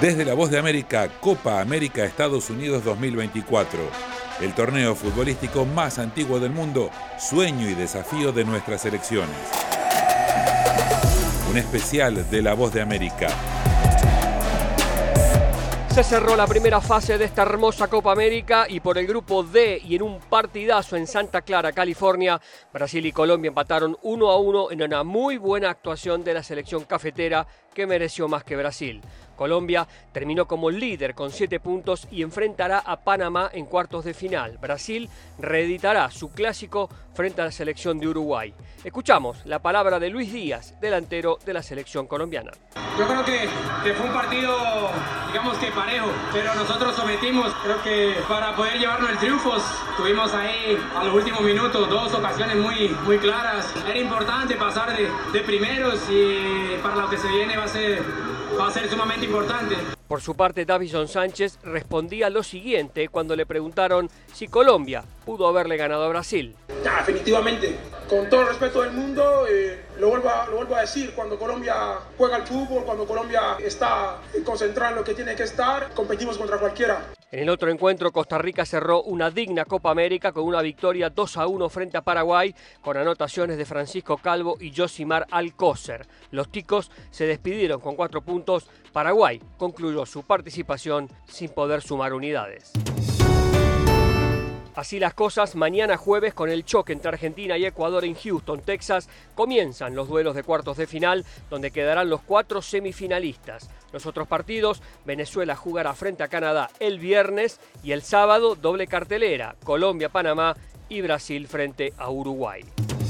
Desde La Voz de América, Copa América Estados Unidos 2024. El torneo futbolístico más antiguo del mundo, sueño y desafío de nuestras selecciones. Un especial de La Voz de América. Se cerró la primera fase de esta hermosa Copa América y por el grupo D y en un partidazo en Santa Clara, California, Brasil y Colombia empataron 1-1 en una muy buena actuación de la selección cafetera que mereció más que Brasil. Colombia terminó como líder con 7 puntos y enfrentará a Panamá en cuartos de final. Brasil reeditará su clásico frente a la selección de Uruguay. Escuchamos la palabra de Luis Díaz, delantero de la selección colombiana. Yo creo que fue un partido, digamos que parejo, pero nosotros sometimos. Creo que para poder llevarnos el triunfo, tuvimos ahí a los últimos minutos 2 ocasiones muy claras. Era importante pasar de primeros y para lo que se viene va a ser sumamente importante. Por su parte, Davison Sánchez respondía lo siguiente cuando le preguntaron si Colombia pudo haberle ganado a Brasil. Definitivamente, con todo el respeto del mundo, lo vuelvo a decir, cuando Colombia juega al fútbol, cuando Colombia está concentrada en lo que tiene que estar, competimos contra cualquiera. En el otro encuentro, Costa Rica cerró una digna Copa América con una victoria 2-1 frente a Paraguay, con anotaciones de Francisco Calvo y Josimar Alcócer. Los ticos se despidieron con 4 puntos. Paraguay concluyó su participación sin poder sumar unidades. Así las cosas, mañana jueves con el choque entre Argentina y Ecuador en Houston, Texas, comienzan los duelos de cuartos de final, donde quedarán los 4 semifinalistas. Los otros partidos, Venezuela jugará frente a Canadá el viernes y el sábado doble cartelera, Colombia-Panamá y Brasil frente a Uruguay.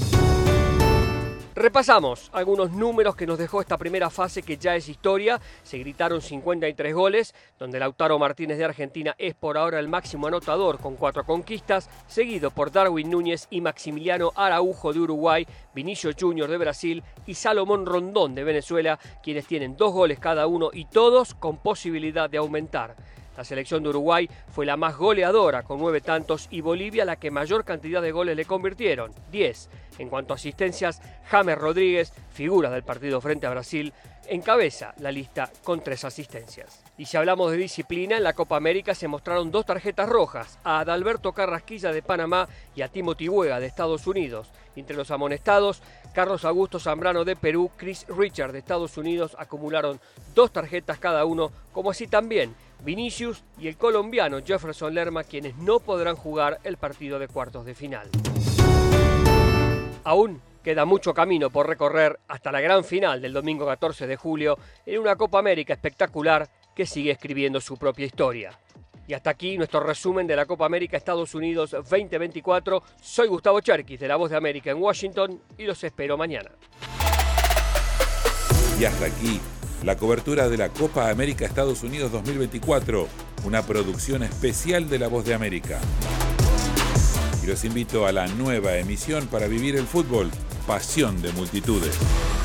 Repasamos algunos números que nos dejó esta primera fase que ya es historia. Se gritaron 53 goles, donde Lautaro Martínez de Argentina es por ahora el máximo anotador con 4 conquistas, seguido por Darwin Núñez y Maximiliano Araujo de Uruguay, Vinicius Junior de Brasil y Salomón Rondón de Venezuela, quienes tienen 2 goles cada uno y todos con posibilidad de aumentar. La selección de Uruguay fue la más goleadora con 9 tantos y Bolivia la que mayor cantidad de goles le convirtieron, 10. En cuanto a asistencias, James Rodríguez, figura del partido frente a Brasil, encabeza la lista con 3 asistencias. Y si hablamos de disciplina, en la Copa América se mostraron 2 tarjetas rojas, a Adalberto Carrasquilla de Panamá y a Timothy Weah de Estados Unidos. Entre los amonestados, Carlos Augusto Zambrano de Perú, Chris Richard de Estados Unidos acumularon 2 tarjetas cada uno, como así también Vinicius y el colombiano Jefferson Lerma, quienes no podrán jugar el partido de cuartos de final. Aún queda mucho camino por recorrer hasta la gran final del domingo 14 de julio en una Copa América espectacular que sigue escribiendo su propia historia. Y hasta aquí nuestro resumen de la Copa América Estados Unidos 2024. Soy Gustavo Cherkis de La Voz de América en Washington y los espero mañana. Y hasta aquí la cobertura de la Copa América Estados Unidos 2024, una producción especial de La Voz de América. Y los invito a la nueva emisión para vivir el fútbol, pasión de multitudes.